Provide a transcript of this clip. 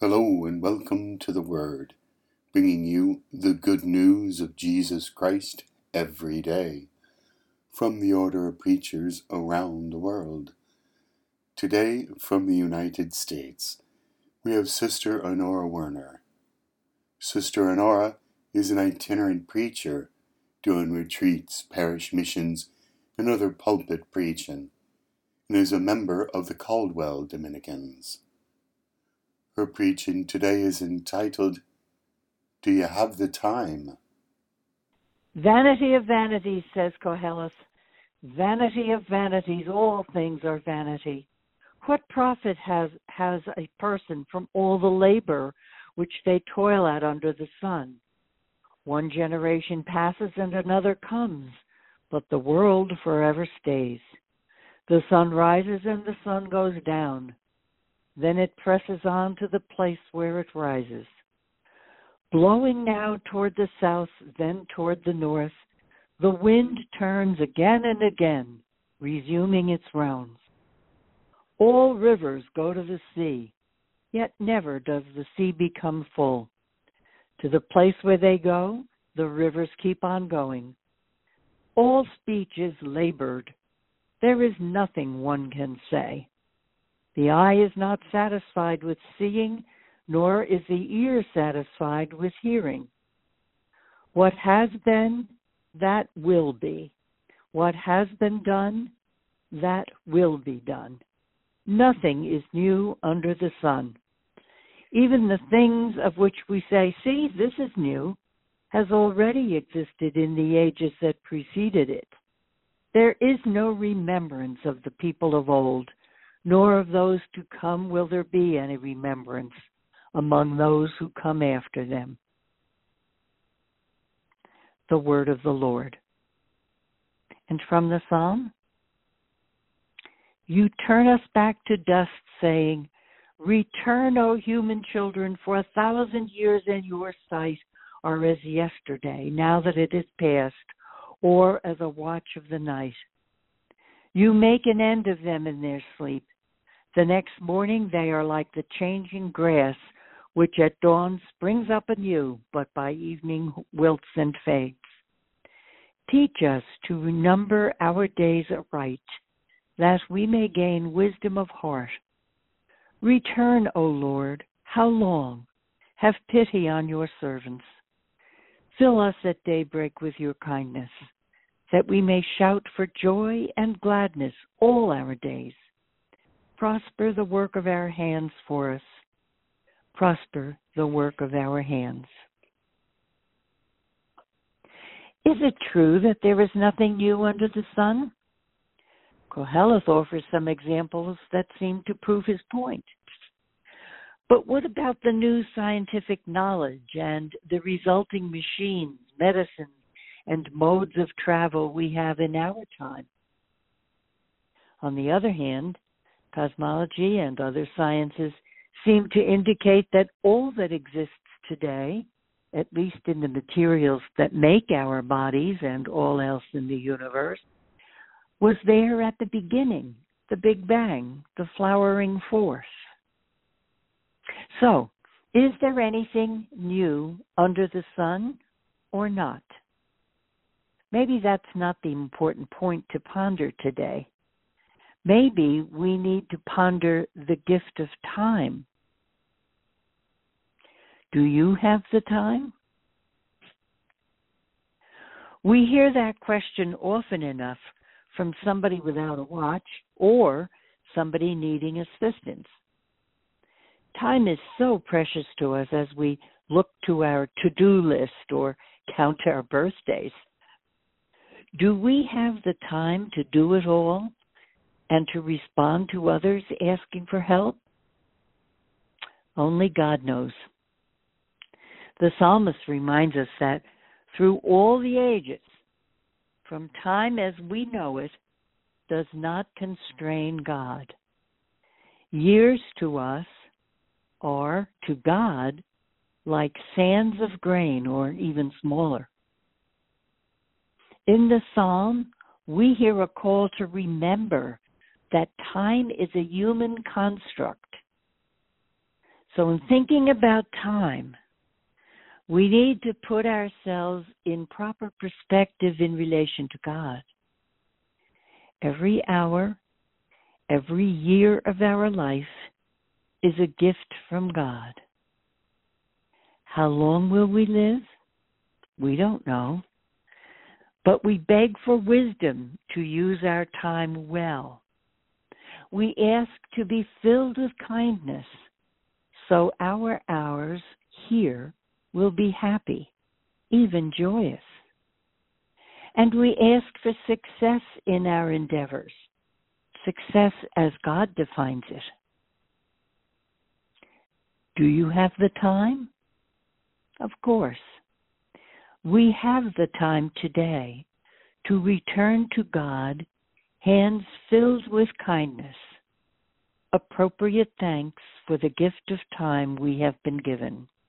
Hello and welcome to the Word, bringing you the good news of Jesus Christ every day from the Order of Preachers around the world. Today, from the United States, we have Sister Honora Werner. Sister Honora is an itinerant preacher doing retreats, parish missions, and other pulpit preaching, and is a member of the Caldwell Dominicans. Her preaching today is entitled, Do You Have the Time? Vanity of vanities, says Koheles. Vanity of vanities, all things are vanity. What profit has a person from all the labor which they toil at under the sun? One generation passes and another comes, but the world forever stays. The sun rises and the sun goes down. Then it presses on to the place where it rises. Blowing now toward the south, then toward the north, the wind turns again and again, resuming its rounds. All rivers go to the sea, yet never does the sea become full. To the place where they go, the rivers keep on going. All speech is labored. There is nothing one can say. The eye is not satisfied with seeing, nor is the ear satisfied with hearing. What has been, that will be. What has been done, that will be done. Nothing is new under the sun. Even the things of which we say, see, this is new, has already existed in the ages that preceded it. There is no remembrance of the people of old, nor of those to come will there be any remembrance among those who come after them. The word of the Lord. And from the psalm, you turn us back to dust, saying, return, O human children, for 1,000 years in your sight are as yesterday, now that it is past, or as a watch of the night. You make an end of them in their sleep. The next morning they are like the changing grass, which at dawn springs up anew, but by evening wilts and fades. Teach us to number our days aright, that we may gain wisdom of heart. Return, O Lord, how long? Have pity on your servants. Fill us at daybreak with your kindness, that we may shout for joy and gladness all our days. Prosper the work of our hands for us. Prosper the work of our hands. Is it true that there is nothing new under the sun? Koheles offers some examples that seem to prove his point. But what about the new scientific knowledge and the resulting machines, medicines, and modes of travel we have in our time? On the other hand, cosmology and other sciences seem to indicate that all that exists today, at least in the materials that make our bodies and all else in the universe, was there at the beginning, the Big Bang, the flowering force. So, is there anything new under the sun or not? Maybe that's not the important point to ponder today. Maybe we need to ponder the gift of time. Do you have the time? We hear that question often enough from somebody without a watch or somebody needing assistance. Time is so precious to us as we look to our to-do list or count our birthdays. Do we have the time to do it all and to respond to others asking for help? Only God knows. The psalmist reminds us that through all the ages, from time as we know it, does not constrain God. Years to us are, to God, like sands of grain or even smaller. In the psalm, we hear a call to remember that time is a human construct. So in thinking about time, we need to put ourselves in proper perspective in relation to God. Every hour, every year of our life is a gift from God. How long will we live? We don't know. But we beg for wisdom to use our time well. We ask to be filled with kindness, so our hours here will be happy, even joyous. And we ask for success in our endeavors, success as God defines it. Do you have the time? Of course. We have the time today to return to God, hands filled with kindness, appropriate thanks for the gift of time we have been given.